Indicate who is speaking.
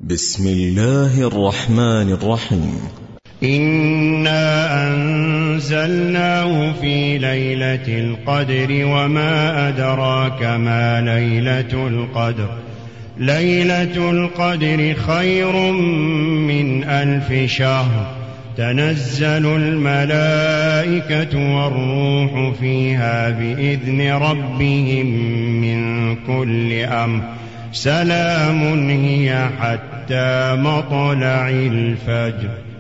Speaker 1: بسم الله الرحمن الرحيم.
Speaker 2: إنا أنزلناه في ليلة القدر وما أدراك ما ليلة القدر. ليلة القدر خير من 1000 شهر. تنزل الملائكة والروح فيها بإذن ربهم من كل أمر. سلام هي حتى مطلع الفجر.